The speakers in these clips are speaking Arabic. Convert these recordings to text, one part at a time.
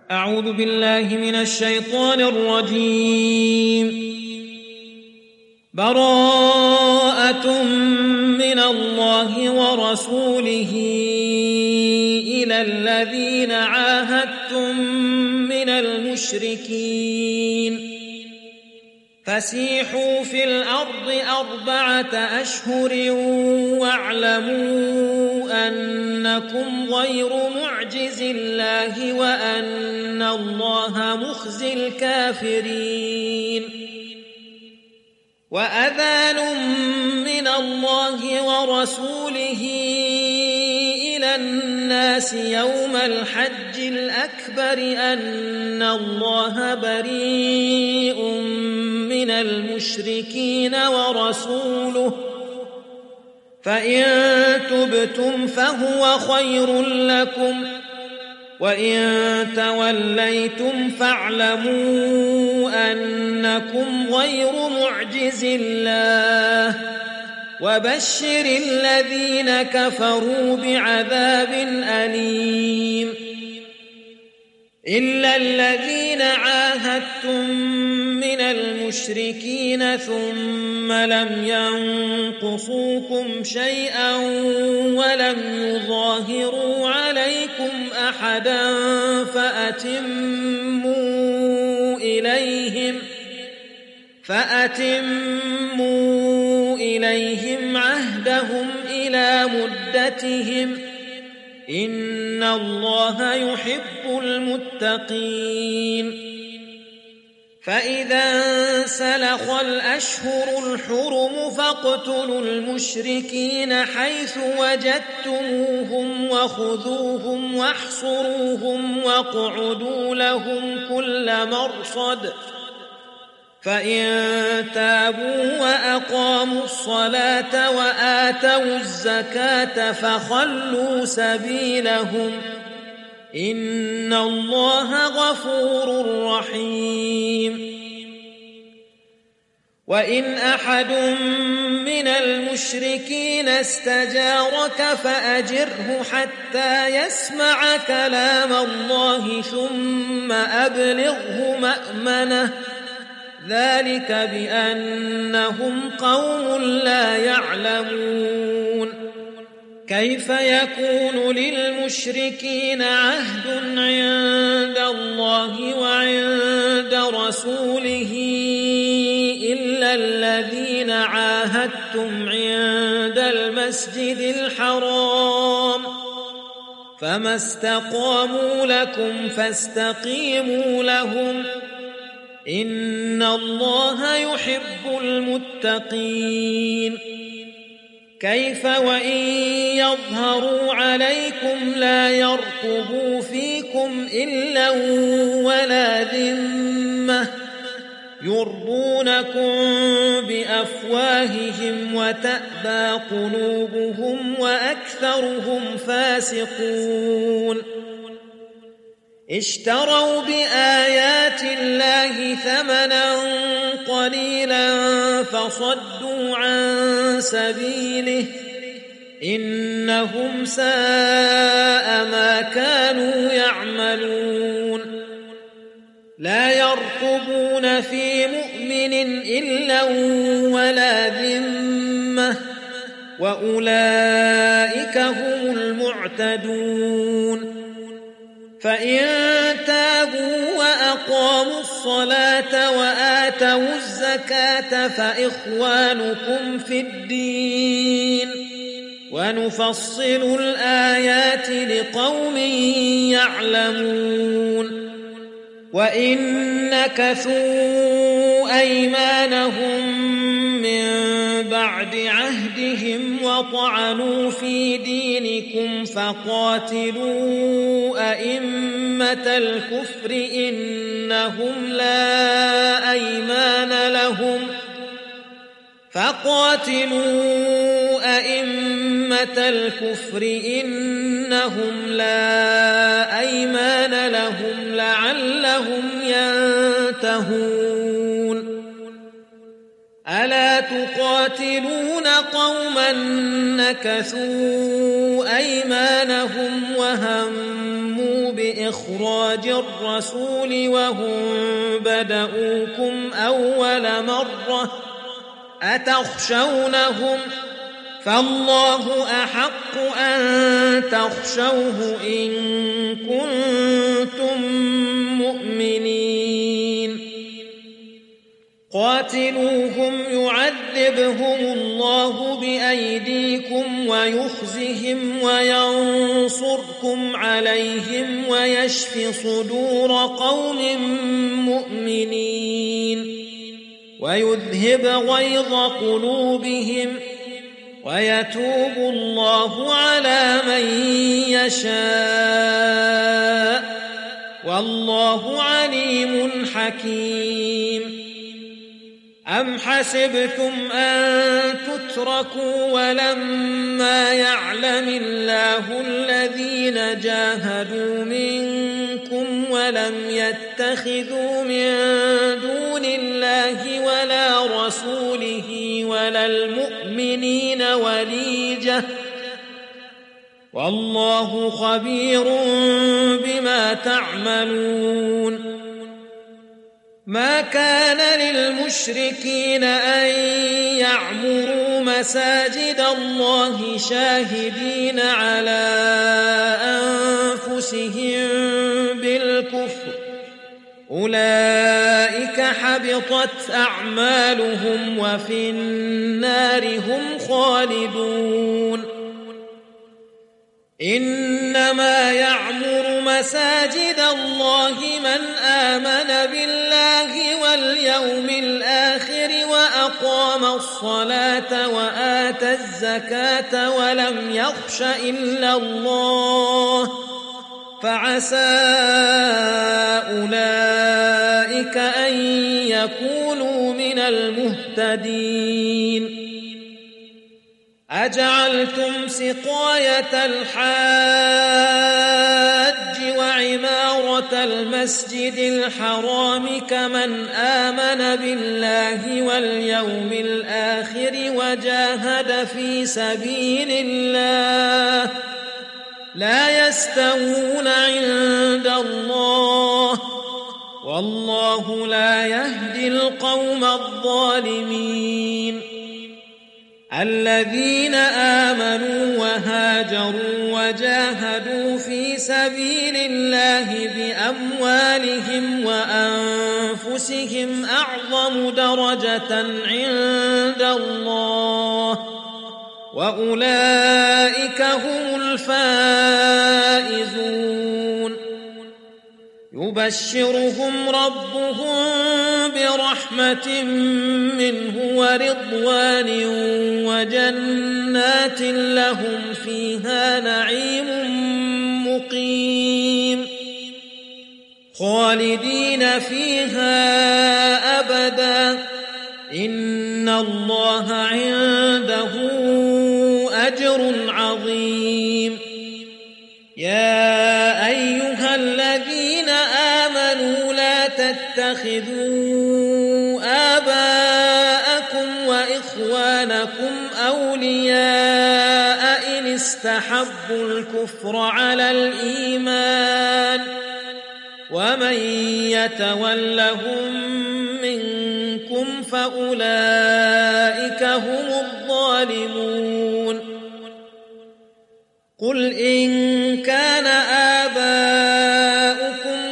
أعوذ بالله من الشيطان الرجيم. براءة من الله ورسوله إلى الذين عاهدتم من المشركين فسيحوا في الأرض 4 أشهر واعلموا أنكم غير معجز الله وأن الله مخزي الكافرين. وأذان من الله ورسوله إلى الناس يوم الحج الأكبر أن الله بريء من المشركين ورسوله فإن تبتم فهو خير لكم وإن توليتم فاعلموا أنكم غير معجز الله وبشر الذين كفروا بعذاب أليم. إلا الذين عاهدتم من المشركين ثم لم ينقصوكم شيئا ولم يظاهروا عليكم أحدا فأتموا إليهم عهدهم إلى مدتهم إن الله يحب المتقين. فإذا انسلخ الأشهر الحرم فاقتلوا المشركين حيث وجدتموهم وخذوهم واحصروهم واقعدوا لهم كل مرصد فإن تابوا وأقاموا الصلاة وآتوا الزكاة فخلوا سبيلهم إن الله غفور رحيم. وإن أحد من المشركين استجارك فأجره حتى يسمع كلام الله ثم أبلغه مأمنه ذلك بأنهم قوم لا يعلمون. كيف يكون للمشركين عهد عند الله وعند رسوله إلا الذين عاهدتم عند المسجد الحرام فما استقاموا لكم فاستقيموا لهم إن الله يحب المتقين. كيف وإن يظهروا عليكم لا يرقبوا فيكم إلا ولا ذمة يرضونكم بأفواههم وتأبى قلوبهم وأكثرهم فاسقون. اشتروا بآيات الله ثمنا قليلا فصدوا عن سبيله إنهم ساء ما كانوا يعملون. لا يرقبون في مؤمن إلا ولا ذمة وأولئك هم المعتدون. فإن تابوا وأقاموا الصلاة وآتوا الزكاة فإخوانكم في الدين ونفصل الآيات لقوم يعلمون. وإن نكثوا أيمانهم من بعد عهدهم وطعنوا في دينكم فقاتلوا أئمة الكفر إنهم لا أيمان لهم لعلهم ينتهون. ألا تقاتلون قوما نكثوا أيمانهم وهموا إخراج الرسول وهم بدؤوكم أول مرة أتخشونهم فالله أحق أن تخشوه إن كنتم مؤمنين قاتلوهم يعذبهم الله بأيديكم ويخزهم وينصركم عليهم ويشف صدور قوم مؤمنين ويذهب غيظ قلوبهم ويتوب الله على من يشاء والله عليم حكيم أم حسبتم أن تتركوا ولما يعلم الله الذين جاهدوا منكم ولم يتخذوا من دون الله ولا رسوله ولا المؤمنين وليجة والله خبير بما تعملون ما كان للمشركين أن يعمروا مساجد الله شاهدين على أنفسهم بالكفر أولئك حبطت أعمالهم وفي النار هم خالدون إنما يعمر مساجد الله من آمن بالله واليوم الآخر وأقام الصلاة وآتى الزكاة ولم يخش إلا الله فعسى أولئك أن يكونوا من المهتدين أجعلتم سقاية الحاج وعمارة المسجد الحرام كمن آمن بالله واليوم الآخر وجاهد في سبيل الله لا يستوون عند الله والله لا يهدي القوم الظالمين الذين آمنوا وهاجروا وجاهدوا في سبيل الله بأموالهم وأنفسهم أعظم درجة عند الله وأولئك هم الفائزون يبشرهم ربهم برحمة منه ورضوان وجنات لهم فيها نعيم مقيم خالدين فيها أبدا إن الله عنده أجر عظيم يا أيها الذين آمنوا لا تتخذوا آباءكم وإخوانكم أولياء إن استحبوا الكفر على الإيمان ومن يتولهم منكم فأولئك هم الظالمون قل إن كان آباؤكم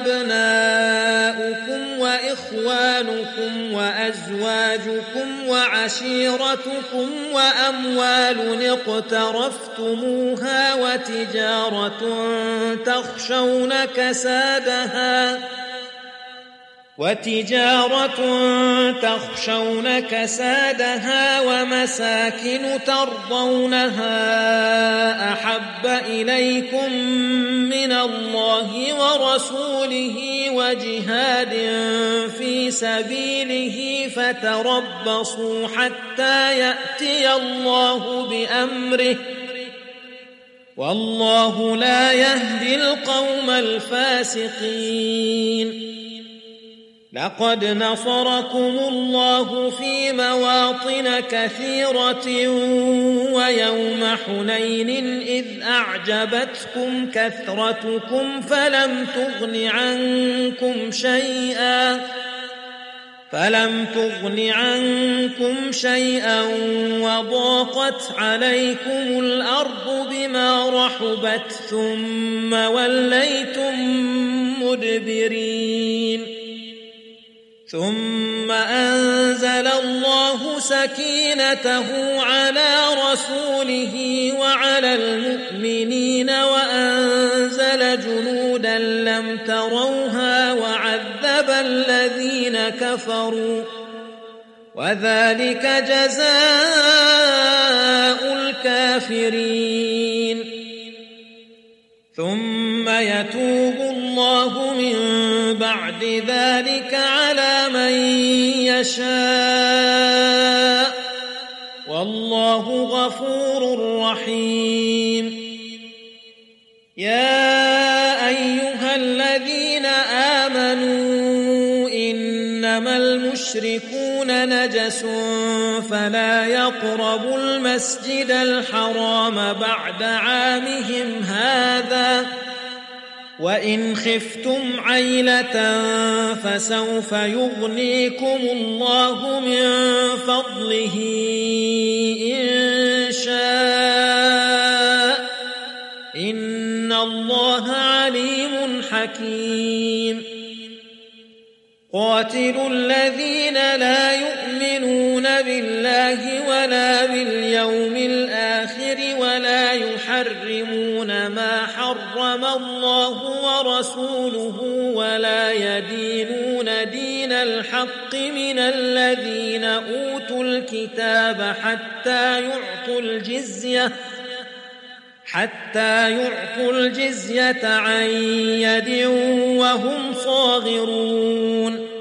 وأبناؤكم وإخوانكم وأزواجكم وعشيرتكم وأموال اقترفتموها وتجارة تخشون كسادها ومساكن ترضونها أحب إليكم من الله ورسوله وجهاد في سبيله فتربصوا حتى يأتي الله بأمره والله لا يهدي القوم الفاسقين لقد نصركم الله في مواطن كثيرة ويوم حنين إذ أعجبتكم كثرتكم فلم تغن عنكم شيئا وضاقت عليكم الأرض بما رحبت ثم وليتم مدبرين ثم أنزل الله سكينته على رسوله وعلى المؤمنين وأنزل جنودا لم تروها وعذب الذين كفروا وذلك جزاء الكافرين ثم يتوب الله من بعد ذلك على من يشاء والله غفور رحيم يا أيها الذين آمنوا إنما المشركون نجس فلا يقربوا المسجد الحرام بعد عامهم هذا وإن خفتم عيلة فسوف يغنيكم الله من فضله إن شاء إن الله عليم حكيم قاتلوا الذين لا يؤمنون بالله ولا باليوم الآخر ولا يحرمون ما حرم الله ورسوله ولا يدينون دين الحق من الذين أوتوا الكتاب حتى يعطوا الجزية عن يد وهم صاغرون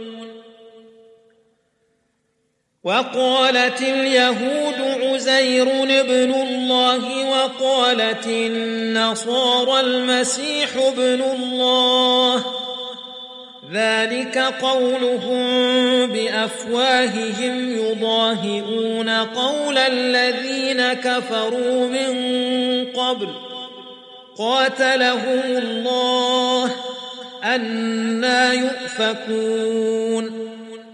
وقالت اليهود عزير ابن الله وقالت النصارى المسيح ابن الله ذلك قولهم بأفواههم يضاهئون قول الذين كفروا من قبل قاتلهم الله أنى يؤفكون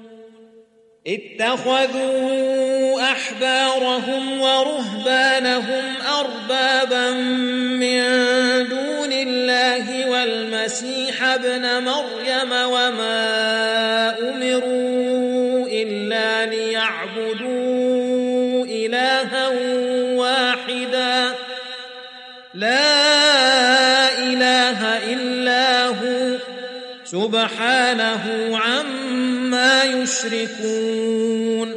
اتخذوا أحبارهم ورهبانهم أربابا من دون الله والمسيح ابن مريم وما أمروا إلا ليعبدوا إلها واحدا لا إله إلا هو سبحانه عما يشركون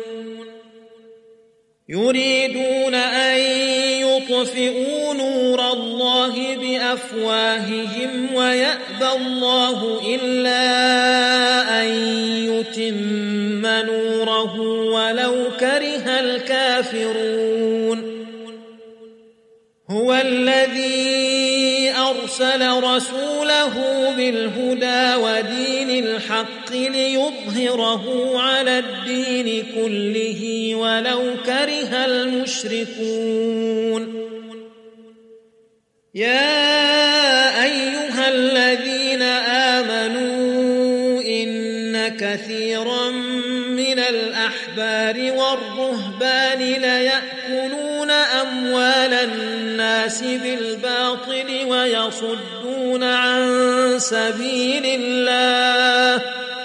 يريدون أن يطفئوا نور الله بأفواههم ويأبى الله إلا أن يتم نوره ولو كره الكافرون هو الذي أرسل رسوله بالهدى ودين الحق ليظهره على الدين كله ولو كره المشركون يا أيها الذين آمنوا إن كثيرا من الأحبار والرهبان ليأكلون أموال الناس بالباطل ويصدون عن سبيل الله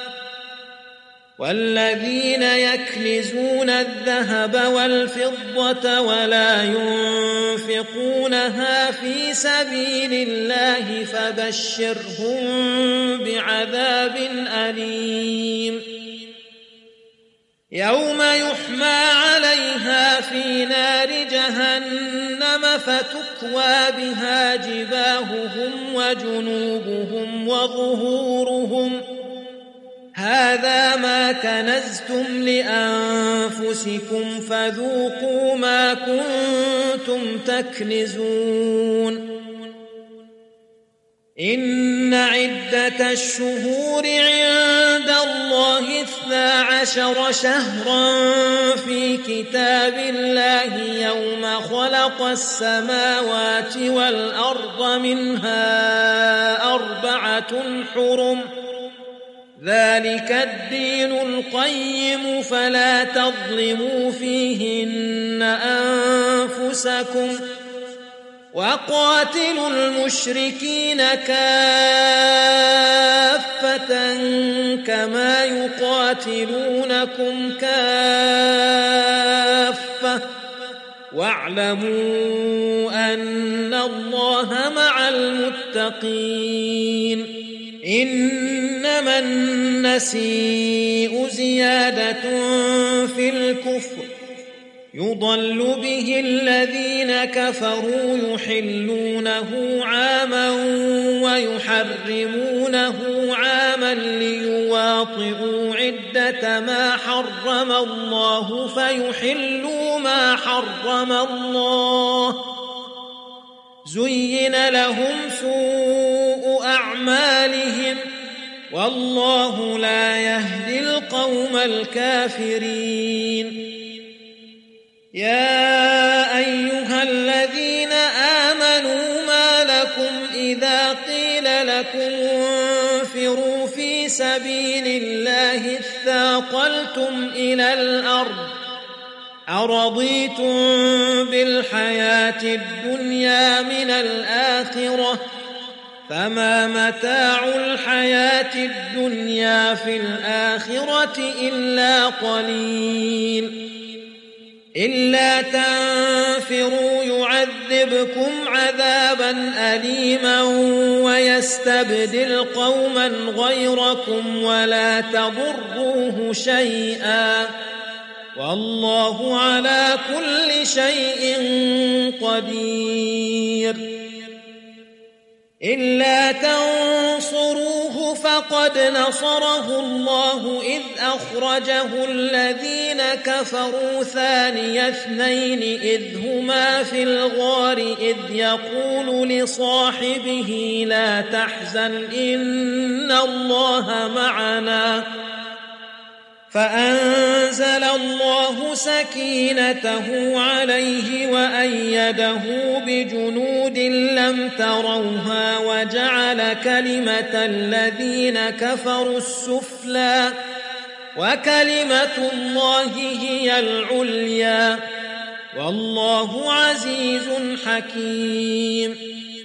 والذين يكنزون الذهب والفضة ولا ينفقونها في سبيل الله فبشرهم بعذاب أليم يوم يحمى عليها في نار جهنم فتكوى بها جباههم وجنوبهم وظهورهم هذا ما كنزتم لأنفسكم فذوقوا ما كنتم تكنزون إن عدة الشهور عند الله 12 شهرا في كتاب الله يوم خلق السماوات والأرض منها 4 حرم ذلك الدين القيم فلا تظلموا فيهن أنفسكم وقاتلوا المشركين كافة كما يقاتلونكم كافة واعلموا أن الله مع المتقين إنما النسيء زيادة في الكفر يضل به الذين كفروا يحلونه عاما ويحرمونه عاما ليواطئوا عدة ما حرم الله فيحلوا ما حرم الله زين لهم سوء أعمالهم والله لا يهدي القوم الكافرين يا أيها الذين آمنوا ما لكم إذا قيل لكم انفروا في سبيل الله اثاقلتم إلى الأرض أرضيتم بالحياة الدنيا من الآخرة فما متاع الحياة الدنيا في الآخرة إلا قليل إلا تنفروا يعذبكم عذابا أليما ويستبدل قوما غيركم ولا تضروه شيئا والله على كل شيء قدير إلا تنصروه فقد نصره الله إذ أخرجه الذين كفروا ثاني اثنين إذ هما في الغار إذ يقول لصاحبه لا تحزن إن الله معنا فأنزل الله سكينته عليه وأيده بجنود لم تروها وجعل كلمة الذين كفروا السفلى وكلمة الله هي العليا والله عزيز حكيم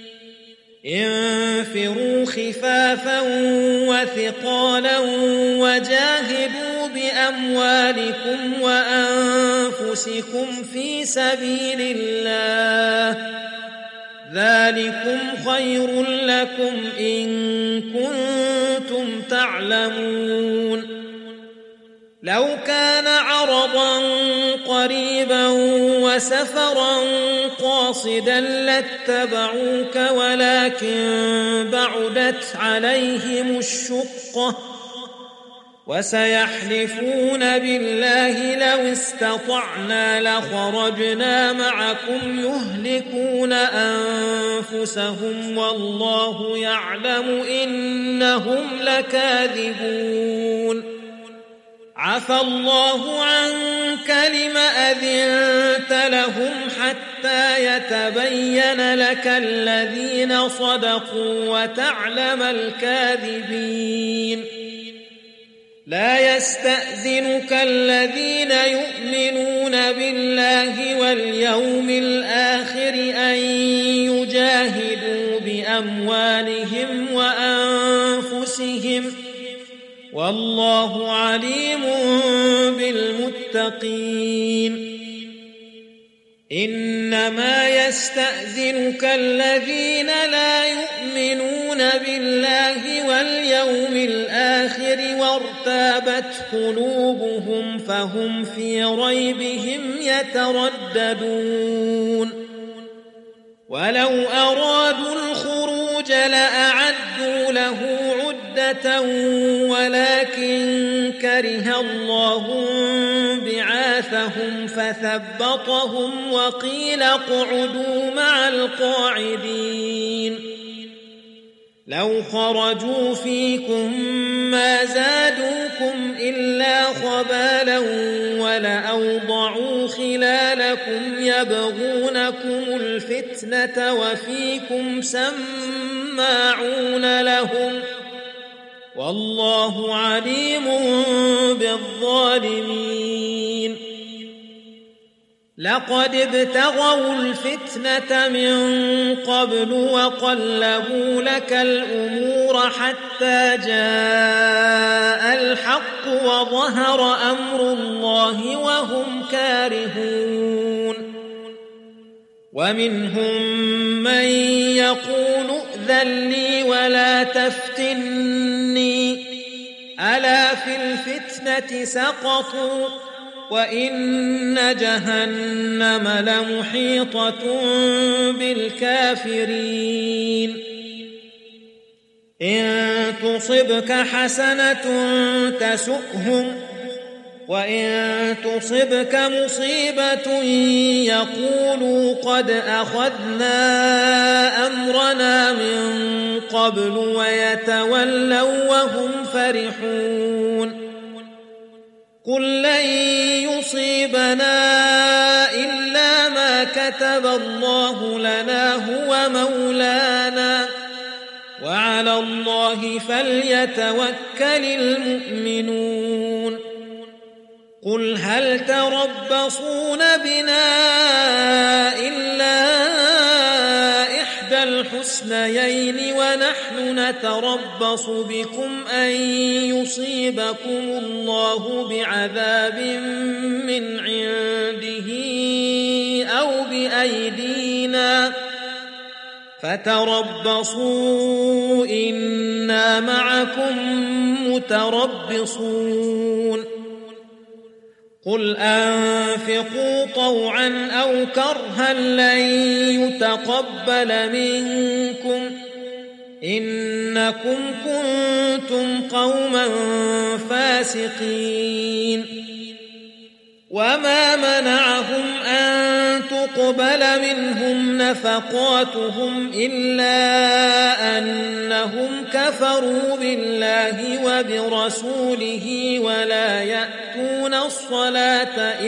انفروا خفافا وثقالا وجاهدوا بأموالكم وأنفسكم في سبيل الله ذلكم خير لكم إن كنتم تعلمون لو كان عرضا قريبا وسفرا قاصدا لاتبعوك ولكن بعدت عليهم الشقة وسيحلفون بالله لو استطعنا لخرجنا معكم يهلكون أنفسهم والله يعلم إنهم لكاذبون عفى الله عنك لم أذنت لهم حتى يتبين لك الذين صدقوا وتعلم الكاذبين لا يستأذنك الذين يؤمنون بالله واليوم الآخر أن يجاهدوا بأموالهم وأنفسهم والله عليم بالمتقين إنما يستأذنك الذين لا يؤمنون بالله واليوم الآخر وارتابت قلوبهم فهم في ريبهم يترددون ولو أرادوا الخروج لأعدوا له عدة ولكن كره الله بعاثهم فثبطهم وقيل اقعدوا مع القاعدين لو خرجوا فيكم ما زادوكم إلا خبالا ولأوضعوا خلالكم يبغونكم الفتنة وفيكم سماعون لهم والله عليم بالظالمين لقد ابتغوا الفتنة من قبل وقلبوا لك الأمور حتى جاء الحق وظهر أمر الله وهم كارهون ومنهم من يقول ائذن لي ولا تفتني ألا في الفتنة سقطوا وإن جهنم لمحيطة بالكافرين إن تصبك حسنة تسؤهم وإن تصبك مصيبة يقولوا قد أخذنا أمرنا من قبل ويتولوا وهم فرحون قل لن يصيبنا إلا ما كتب الله لنا هو مولانا وعلى الله فليتوكل المؤمنون قل هل تربصون بنا إلا إحدى الحسنيين ونحن نتربص بكم أن يصيبكم الله بعذاب من عنده أو بأيدينا فتربصوا إنا معكم متربصون قل أنفقوا طوعا أو كرها لن يتقبل منكم إنكم كنتم قوما فاسقين وما منعهم أن تقبل منهم نفقاتهم إلا أنهم كفروا بالله وبرسوله ولا يأتون الصلاة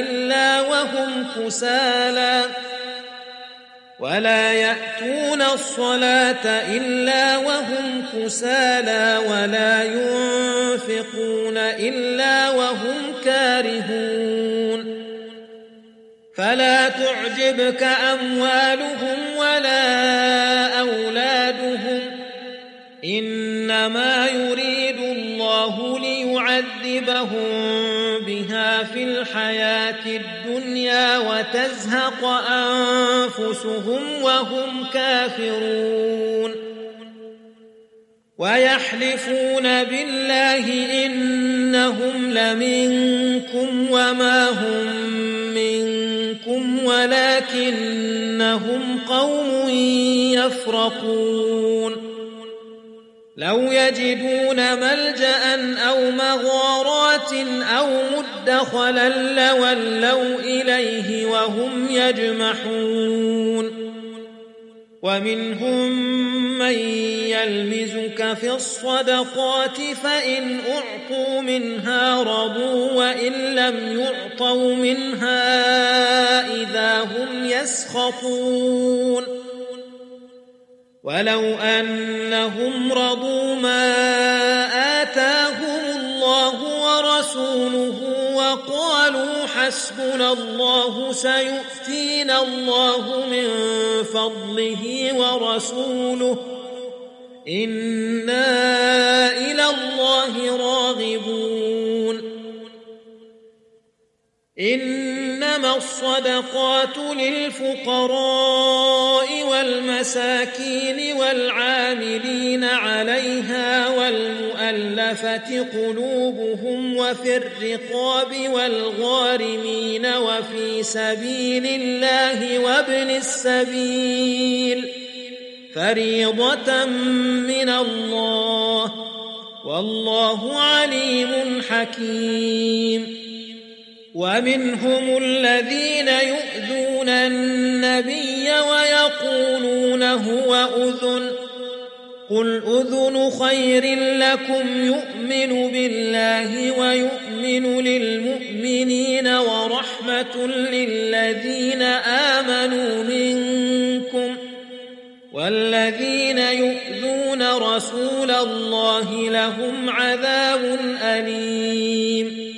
إلا وهم كسالى ولا ينفقون إلا وهم كارهون فلا تعجبك أموالهم ولا أولادهم إنما يريد الله ليعذبهم بها في الحياة الدنيا وتزهق أنفسهم وهم كافرون ويحلفون بالله إنهم لمنكم وما هم منكم ولكنهم قوم يفرقون لو يجدون ملجأ أو مغارات أو مدخلا لولوا إليه وهم يجمحون ومنهم من يلمزك في الصدقات فإن أعطوا منها رضوا وإن لم يعطوا منها إذا هم يسخطون ولو أنهم رضوا ما آتاهم الله ورسوله وقالوا حسبنا الله سيؤتينا الله من فضله ورسوله إنا إلى الله راغبون إنما الصدقات للفقراء والمساكين والعاملين عليها والمؤلفة قلوبهم وفي الرقاب والغارمين وفي سبيل الله وابن السبيل فريضة من الله والله عليم حكيم ومنهم الذين يؤذون النبي ويقولون هو أذن قل أذن خير لكم يؤمن بالله ويؤمن للمؤمنين ورحمة للذين آمنوا منكم، والذين يؤذون رسول الله لهم عذاب أليم.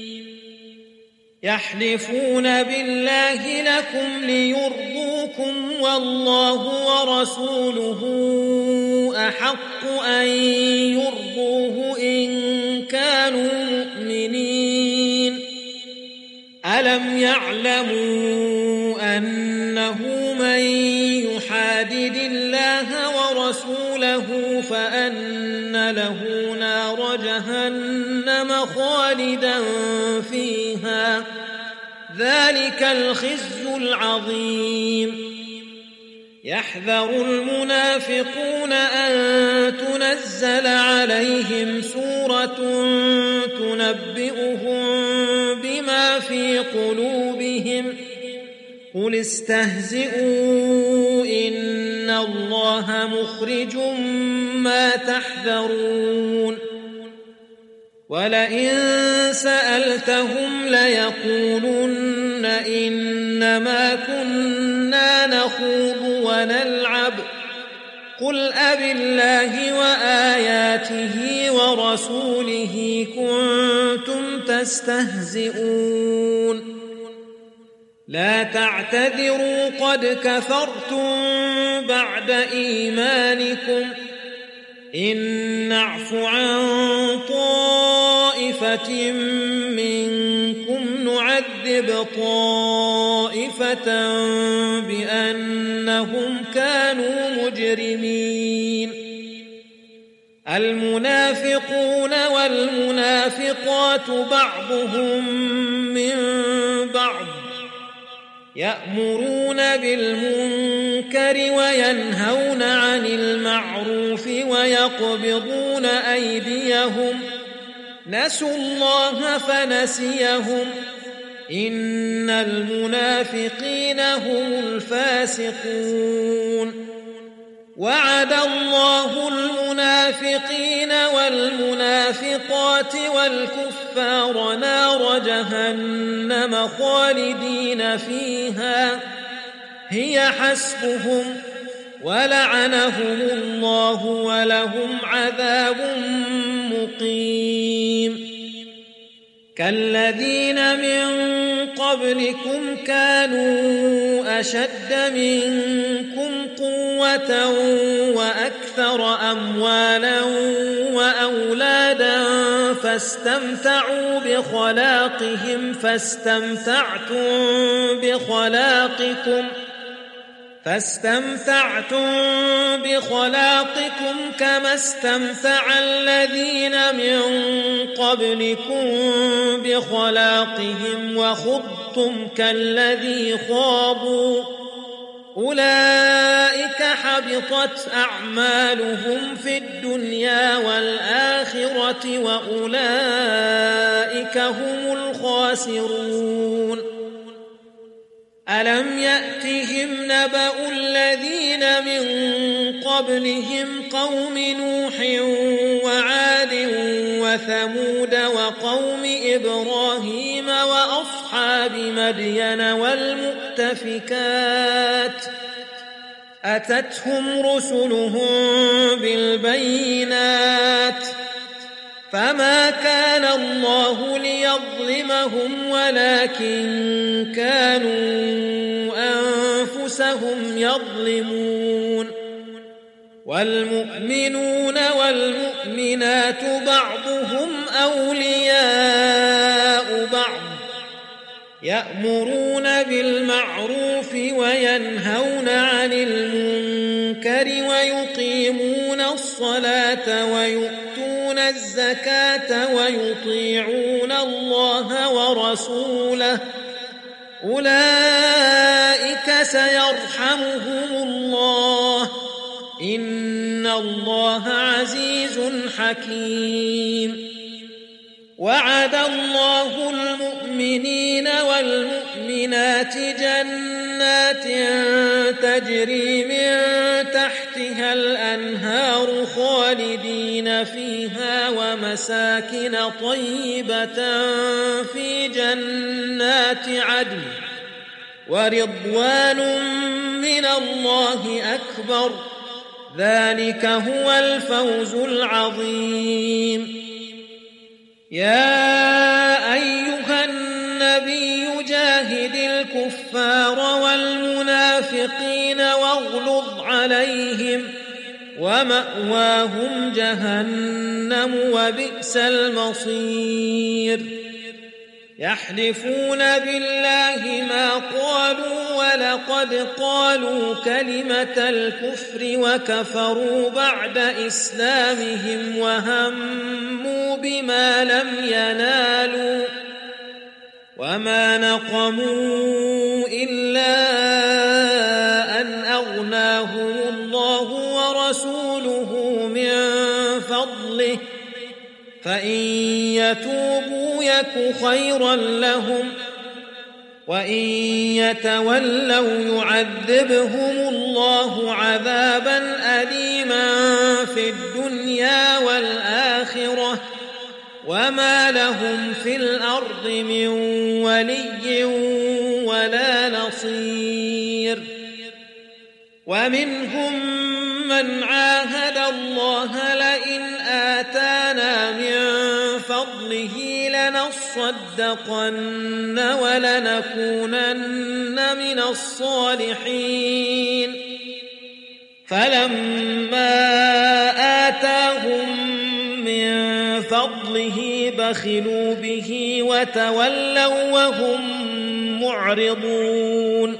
يحلفون بالله لكم ليرضوكم والله ورسوله أحق أن يرضوه إن كانوا مؤمنين. ألم يعلموا أنه من يحادد الله ورسوله فأن له نار جهنم خالدا فيها، ذلك الخزي العظيم. يحذر المنافقون أن تنزل عليهم سورة تنبئهم بما في قلوبهم، قل استهزئوا إن الله مخرج ما تحذرون. ولئن سألتهم ليقولن إنما كنا نخوض ونلعب، قل أبالله وآياته ورسوله كنتم تستهزئون. لا تعتذروا قد كفرتم بعد إيمانكم، إن نعف عن طائفة منكم نعذب طائفة بأنهم كانوا مجرمين. المنافقون والمنافقات بعضهم من بعض، يأمرون بالمنكر وينهون عن المعروف ويقبضون أيديهم، نسوا الله فنسيهم، إن المنافقين هم الفاسقون. وعد الله المنافقين والمنافقات والكفار نار جهنم خالدين فيها هي حسبهم، ولعنهم الله ولهم عذاب مقيم. كالذين من قبلكم كانوا أشد منكم قوة وأكثر أموالا وأولادا فاستمتعوا بخلاقكم كما استمتع الذين من قبلكم بخلاقهم وخضتم كالذي خاضوا، أولئك حبطت أعمالهم في الدنيا والآخرة وأولئك هم الخاسرون. ألم يأتهم نبأ الذين من قبلهم قوم نوح وعاد وثمود وقوم إبراهيم وأصحاب مدين والمؤتفكات، أتتهم رسلهم بالبينات فما كان الله ليظلمهم ولكن كانوا أنفسهم يظلمون. والمؤمنون والمؤمنات بعضهم أولياء بعض، يأمرون بالمعروف وينهون عن المنكر ويقيمون الصلاة ويؤتون الزكاة ويطيعون الله ورسوله، أولئك سيرحمهم الله، إن الله عزيز حكيم. وعد الله المؤمنين والمؤمنات جنات جنات تجري من تحتها الأنهار خالدين فيها ومساكن طيبة في جنات عدن ورضوان من الله أكبر ذلك هو الفوز العظيم. يا أيها النبي جاهد الكفار والمنافقين واغلظ عليهم ومأواهم جهنم وبئس المصير. يحلفون بالله ما قالوا ولقد قالوا كلمة الكفر وكفروا بعد إسلامهم وهموا بما لم ينالوا وما نقموا إلا أن أغناهم الله ورسوله من فضله فإن يتوبوا يك خيرا لهم وإن يتولوا يعذبهم الله عذابا أليما في الدنيا والآخرة وما لهم في الأرض من ولي ولا نصير. ومنهم من عاهد الله لئن آتانا من فضله لنصدقن ولنكونن من الصالحين فلما آتاهم من فضله بخلوا به وتولوا وهم معرضون.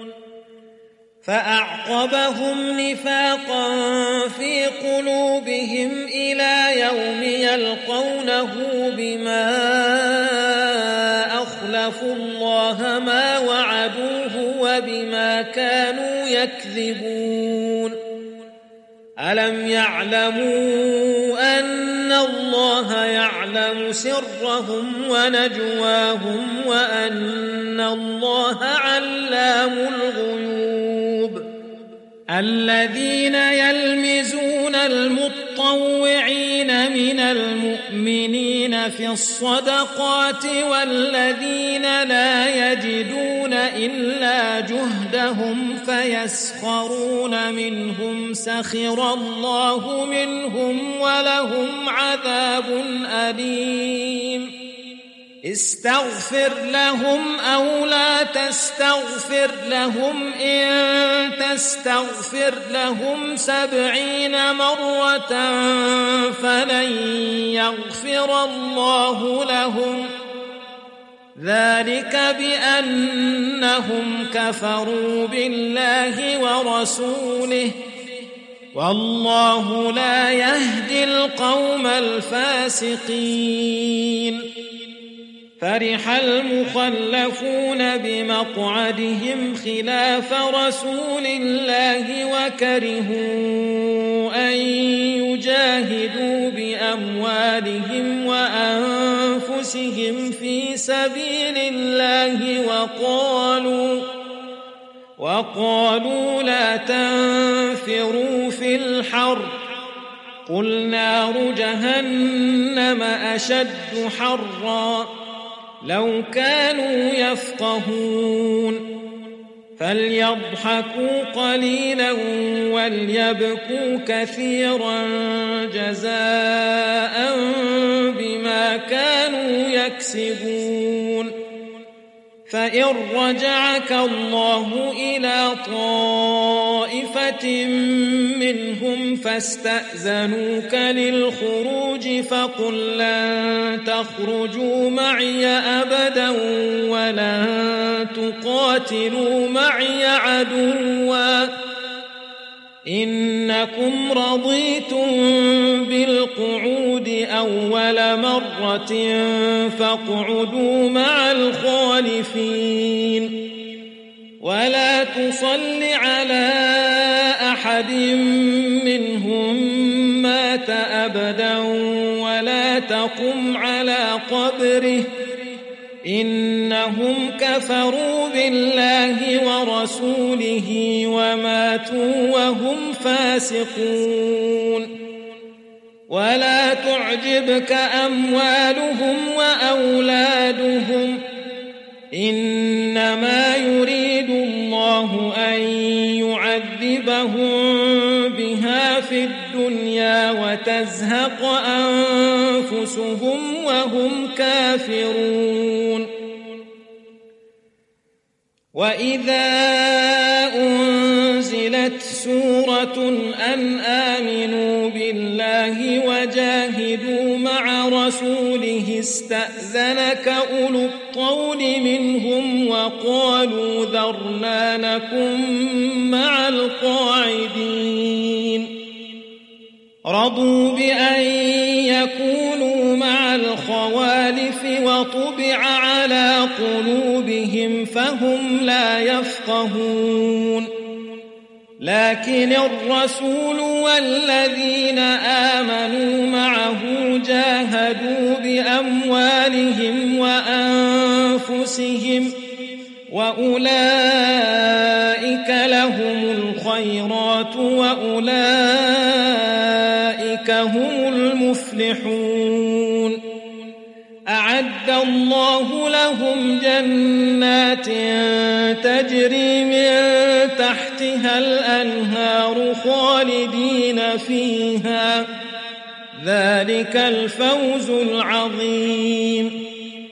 فأعقبهم نفاقا في قلوبهم إلى يوم يلقونه بما أخلفوا الله ما وعدوه وبما كانوا يكذبون. ألم يعلموا أن الله يعلم سرهم ونجواهم وأن الله علام الغيوب. الذين يلمزون المطوعين من المؤمنين في الصدقات والذين لا يجدون إلا جهدهم فيسخرون منهم سخر الله منهم ولهم عذاب أليم. استغفر لهم أو لا تستغفر لهم إن تستغفر لهم 70 مرة فلن يغفر الله لهم ذلك بأنهم كفروا بالله ورسوله والله لا يهدي القوم الفاسقين. فرح المخلفون بمقعدهم خلاف رسول الله وكرهوا أن يجاهدوا بأموالهم وأنفسهم في سبيل الله وقالوا لا تنفروا في الحر قل نار جهنم أشد حرا لو كانوا يفقهون. فليضحكوا قليلا وليبكوا كثيرا جزاء بما كانوا يكسبون. فإن رجعك الله إلى طائفة منهم فاستأذنوك للخروج فقل لن تخرجوا معي أبدا ولن تقاتلوا معي عدوا إنكم رضيتم بالقعود أول مرة فاقعدوا مع الخالفين ولا تصل على أحد منهم مات أبدا ولا تقم على قبره إنهم كفروا بالله ورسوله وماتوا وهم فاسقون ولا تعجبك أموالهم وأولادهم إنما يريد الله أن يعذبهم بها في الدنيا وتزهق أنفسهم وهم كافرون وإذا أنزلت سورة أن آمنوا بالله وجاهدوا مع رسوله استأذنك أولو الطول منهم وقالوا ذرنا نكن مع القاعدين رضوا بأن يكونوا مع الخوالف وطبع على قلوبهم فهم لا يفقهون لكن الرسول والذين آمنوا معه جاهدوا بأموالهم وأنفسهم وأولئك لهم الخيرات وأولئك هم المفلحون أعد الله لهم جنات تجري من تحتها الأنهار خالدين فيها ذلك الفوز العظيم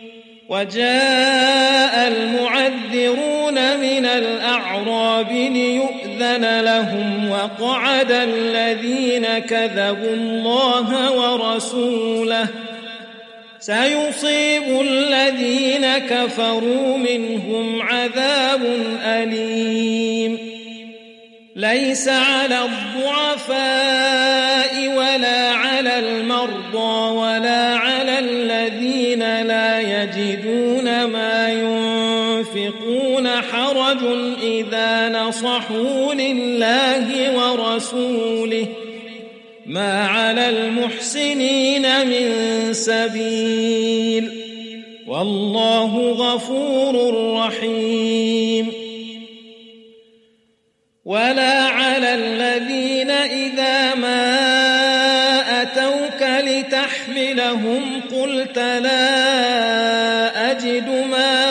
وجاء المعذرون من الأعراب ليؤذن لهم وقعد الذين كذبوا الله ورسوله سيصيب الذين كفروا منهم عذاب أليم ليس على الضعفاء ولا على المرضى ولا على الذين لا يجدون ما ينفقون حرج إذا نصحوا لله ورسوله ما على المحسنين من سبيل والله غفور رحيم ولا على الذين إذا ما أتوك لتحملهم قلت لا أجد ما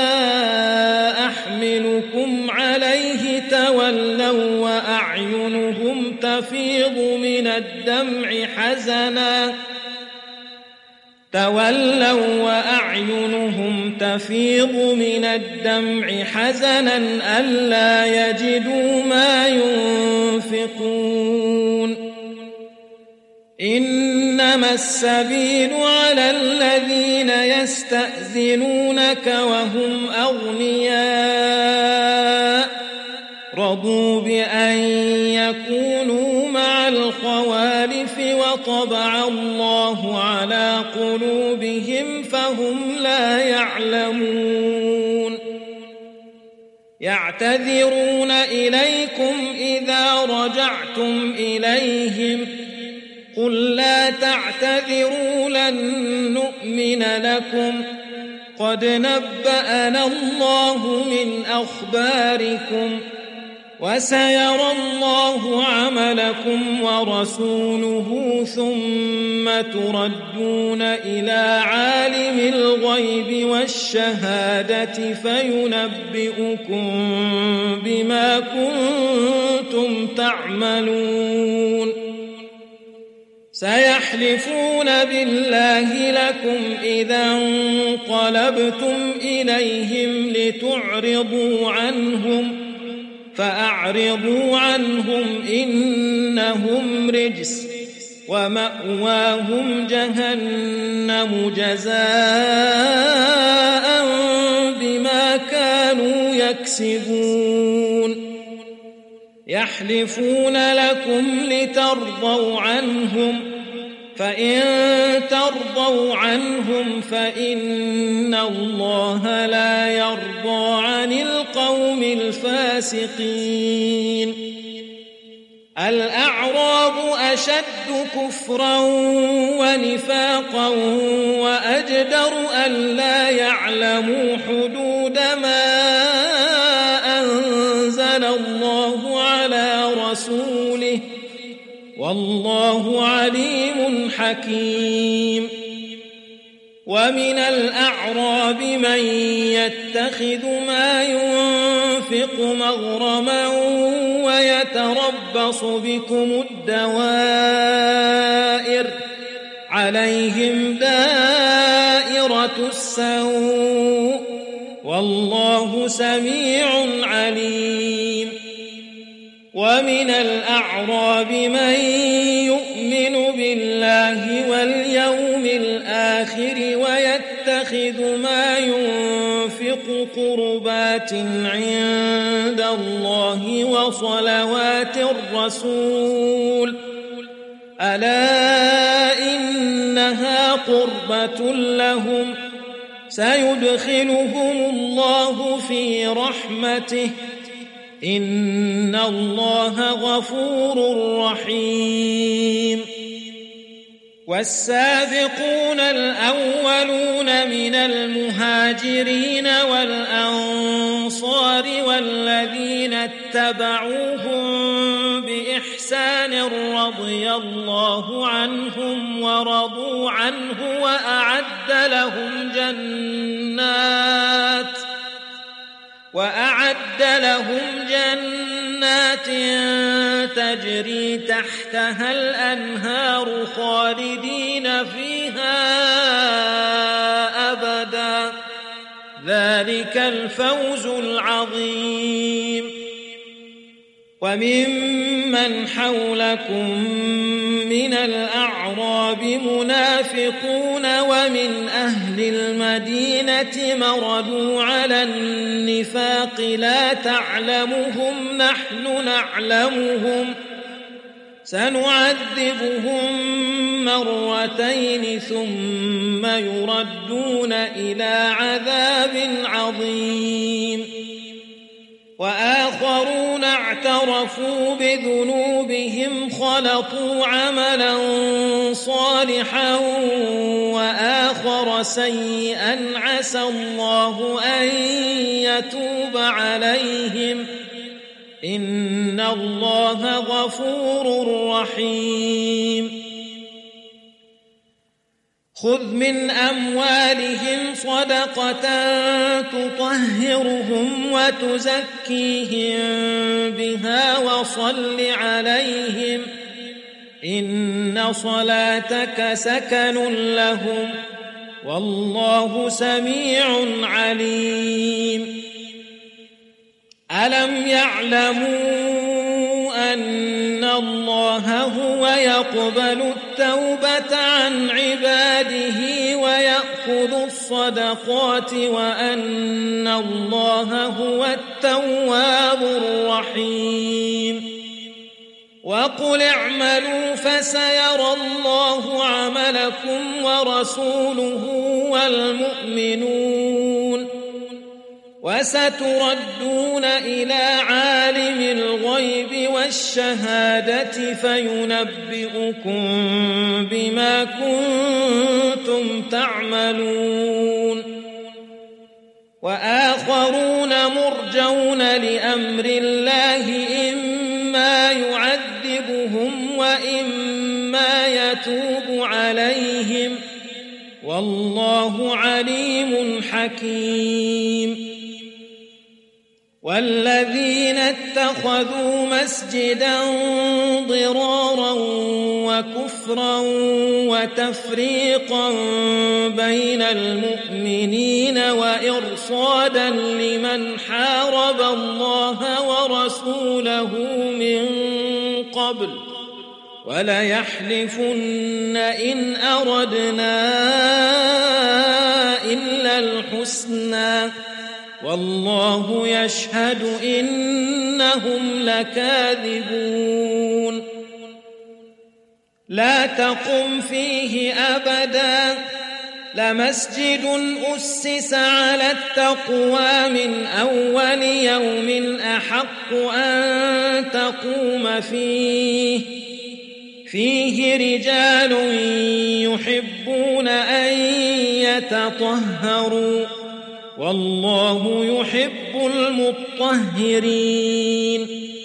أحملكم عليه تولوا وأعينهم تفيض من الدمع حزنا ألا يجدوا ما ينفقون إنما السبيل على الذين يستأذنونك وهم أغنياء رضوا بأن يكونوا مع الخوالف وطبع الله على قلوبهم فهم لا يعلمون يعتذرون إليكم إذا رجعتم إليهم قل لا تعتذروا لن نؤمن لكم قد نبأنا الله من أخباركم وسيرى الله عملكم ورسوله ثم تردون إلى عالم الغيب والشهادة فينبئكم بما كنتم تعملون سيحلفون بالله لكم إذا انقلبتم إليهم لتعرضوا عنهم فأعرضوا عنهم إنهم رجس ومأواهم جهنم جزاء بما كانوا يكسبون يحلفون لكم لترضوا عنهم فإن ترضوا عنهم فإن الله لا يرضى عن القوم الفاسقين الأعراب أشد كفرا ونفاقا وأجدر ألا يعلموا حدود ما أنزل الله على رسوله والله عليم حكيم. ومن الأعراب من يتخذ ما ينفق مغرما ويتربص بكم الدوائر عليهم دائرة السوء والله سميع عليم. ومن الأعراب من يؤمن بالله واليوم الآخر ويتخذ ما ينفق قربات عند الله وصلوات الرسول ألا إنها قربة لهم سيدخلهم الله في رحمته إن الله غفور رحيم. والسابقون الأولون من المهاجرين والأنصار والذين اتبعوهم بإحسان رضي الله عنهم ورضوا عنه وأعد لهم جنات تجري تحتها الأنهار خالدين فيها أبدا ذلك الفوز العظيم. وممن حولكم من الأعراب منافقون ومن أهل المدينة مردوا على النفاق لا تعلمهم نحن نعلمهم سنعذبهم مرتين ثم يردون إلى عذاب عظيم. وآخرون اعترفوا بذنوبهم خلطوا عملا صالحا وآخر سيئا عسى الله أن يتوب عليهم إن الله غفور رحيم. خذ من أموالهم صدقة تطهرهم وتزكيهم بها وصل عليهم إن صلاتك سكن لهم والله سميع عليم. ألم يعلموا أن الله هو يقبل التوبة عن عباده ويأخذ الصدقات وأن الله هو التواب الرحيم. وقل اعملوا فسيرى الله عملكم ورسوله والمؤمنون وستردون إلى عالم الغيب والشهادة فينبئكم بما كنتم تعملون. وآخرون مرجون لأمر الله إما يعذبهم وإما يتوب عليهم والله عليم حكيم. والذين اتخذوا مسجدا ضرارا وكفرا وتفريقا بين المؤمنين وإرصادا لمن حارب الله ورسوله من قبل وليحلفن إن أردنا إلا الحسنى والله يشهد إنهم لكاذبون. لا تقم فيه أبدا لمسجد أسس على التقوى من أول يوم أحق أن تقوم فيه رجال يحبون أن يتطهروا والله يحب المطهرين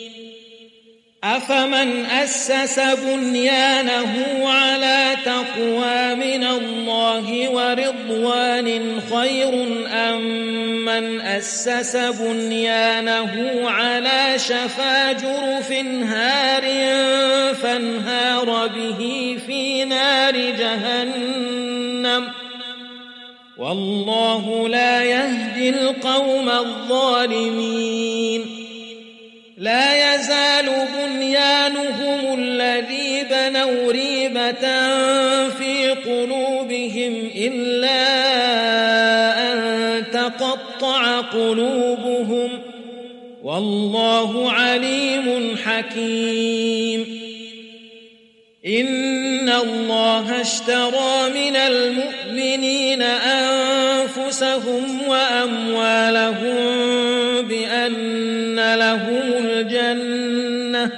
أفمن أسس بنيانه على تقوى من الله ورضوان خير أم من أسس بنيانه على شفا جرف هار فانهار به في نار جهنم والله لا يهدي القوم الظالمين لا يزال بنيانهم الذي بنوا ريبة في قلوبهم إلا أن تقطع قلوبهم والله عليم حكيم إن الله اشترى من المؤمنين أنفسهم وأموالهم بأن لهم الجنة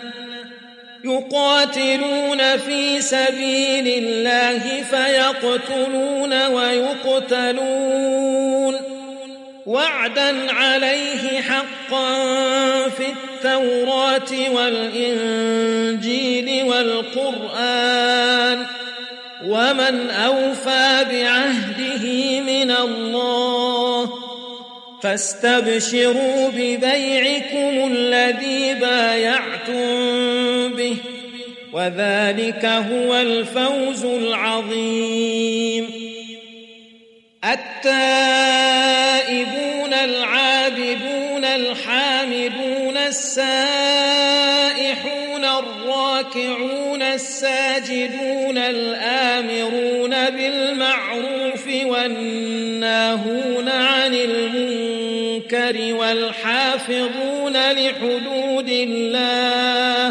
يقاتلون في سبيل الله فيقتلون ويقتلون وعدا عليه حقا في التوراة والإنجيل والقرآن ومن أوفى بعهده من الله فاستبشروا ببيعكم الذي بايعتم به وذلك هو الفوز العظيم التائبون العابدون الحامدون السائحون الراكعون الساجدون الآمرون بالمعروف والناهون عن المنكر والحافظون لحدود الله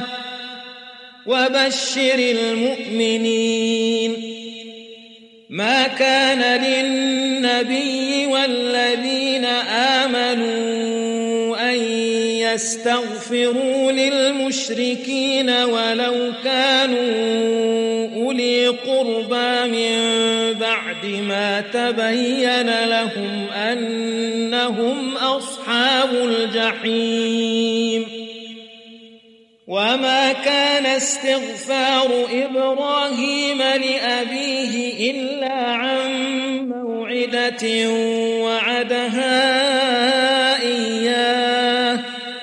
وبشر المؤمنين ما كان للنبي والذين آمنوا أن يستغفروا للمشركين ولو كانوا أولي قربى من بعد ما تبين لهم أنهم أصحاب الجحيم وما كان استغفار إبراهيم لأبيه إلا عن موعدة وعدها إياه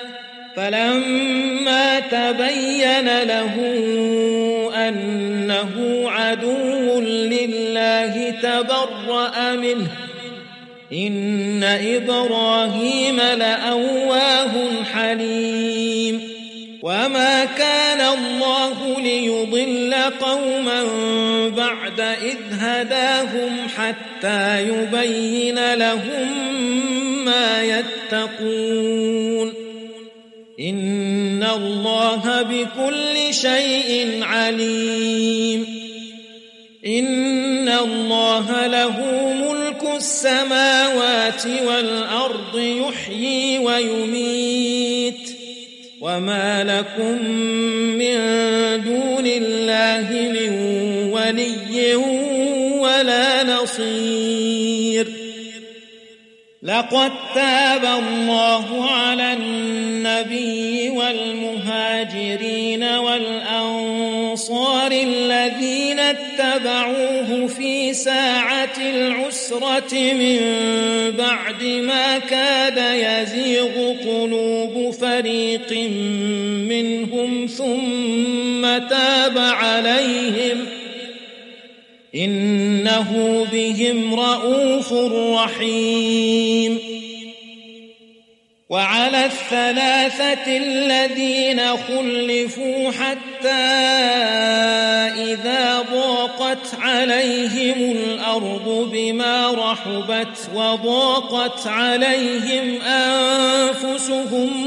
فلما تبين له أنه عدو لله تبرأ منه إن إبراهيم لأواه حليم وما كان الله ليضل قوما بعد إذ هداهم حتى يبين لهم ما يتقون إن الله بكل شيء عليم إن الله له ملك السماوات والأرض يحيي ويميت وما لكم من دون الله من ولي ولا نصير لقد تاب الله على النبي والمهاجرين والأنصار الذين اتبعوه في ساعة العسرة من بعد ما كاد يزيغ قلوب فريق منهم ثم تاب عليهم إنه بهم رءوف رحيم وعلى الثلاثة الذين خلفوا حتى إذا ضاقت عليهم الأرض بما رحبت وضاقت عليهم أنفسهم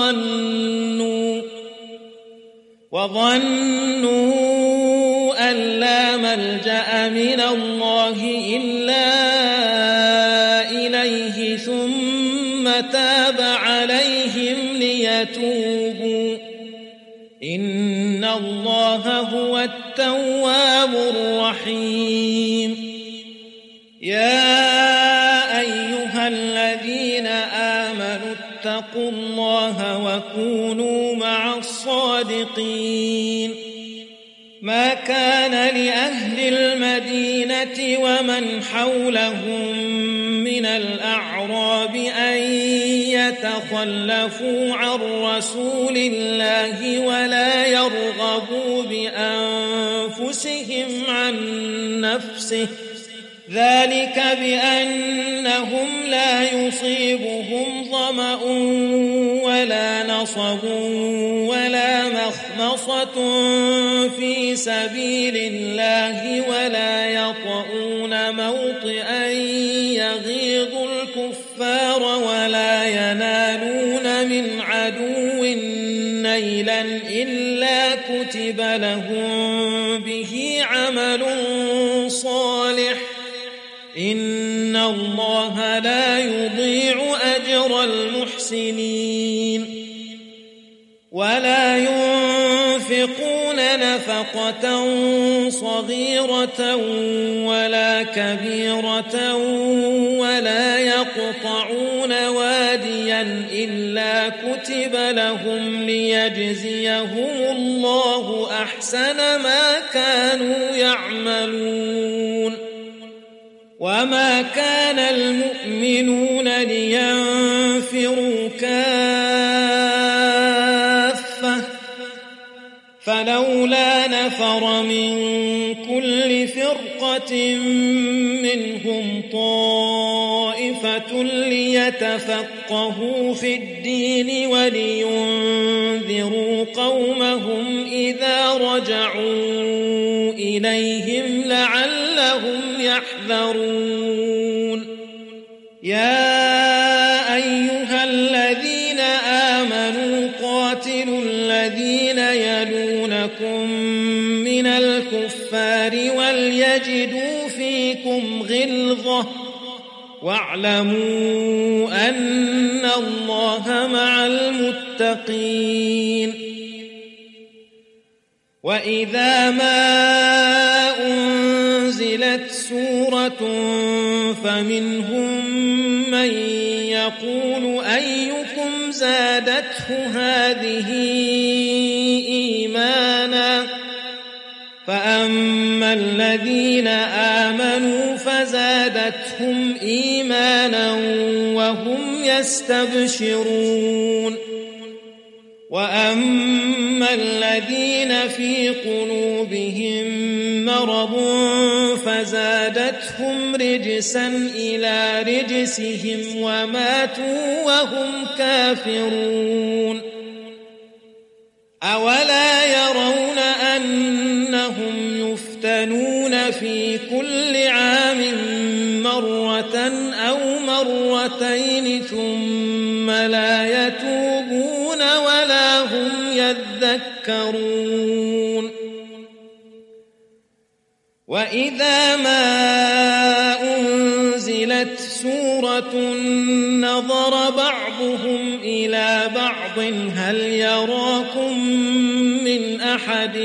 وظنوا أن لا ملجأ من الله إلا إليه ثم تاب عليهم ليتوبوا إن الله وهو التواب الرحيم. يا أيها الذين آمنوا اتقوا الله وكونوا مع الصادقين. ما كان لأهل المدينة ومن حولهم من الأعراب أن يتخلفوا عن رسول الله ولا يرغبوا بأنفسهم عن نفسه، ذلك بأنهم لا يصيبهم ظمأ ولا نصب ولا مخمصة في سبيل الله ولا يطؤون موطئا يغيظ الكفار ولا ينالون من عدو نيلا إلا كتب لهم به عمل صالح، إن الله لا يضيع أجر المحسنين. ولا ينفقون نفقة صغيرة ولا كبيرة ولا يقطعون واديا إلا كتب لهم ليجزيهم الله أحسن ما كانوا يعملون. وما كان المؤمنون لينفروا كافة، فلولا نفر من كل فرقة منهم طائفة ليتفقهوا في الدين ولينذروا قومهم إذا رجعوا إليهم لعلهم يحذرون. يا أيها الذين آمنوا قاتلوا الذين يلونكم من الكفار وليجدوا فيكم غلظة واعلموا أن الله مع المتقين. وإذا ما أنزلت سورة فمنهم من يقول أيكم زادته هذه إيمانا، فأما الذين آمنوا فزادتهم إيمانا وهم يستبشرون. وأما الذين في قلوبهم مرض فزادتهم رجسا إلى رجسهم وماتوا وهم كافرون. أولا يرون أنهم يفتنون في كل عام مرة أو مرتين ثم لا يتوبون ولا هم يذكرون. وإذا ما أنزلت سورة نظر بعضهم إلى بعض هل يراكم من أحد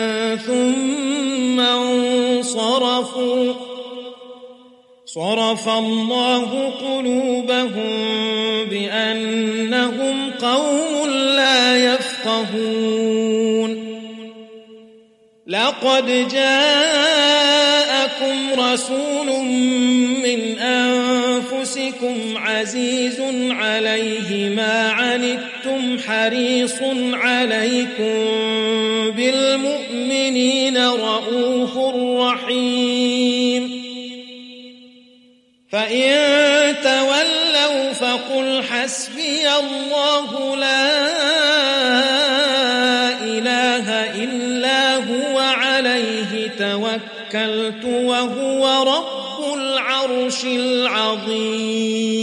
ثم انصرفوا، صرف الله قلوبهم بأنهم قوم لا يفقهون. لقد جاءكم رسول من أنفسكم عزيز عليه ما عنتم حريص عليكم بالمؤمنين رؤوف رحيم. فإن تولوا فقل حسبي الله لا إله إلا هو عليه توكلت وهو رب العرش العظيم.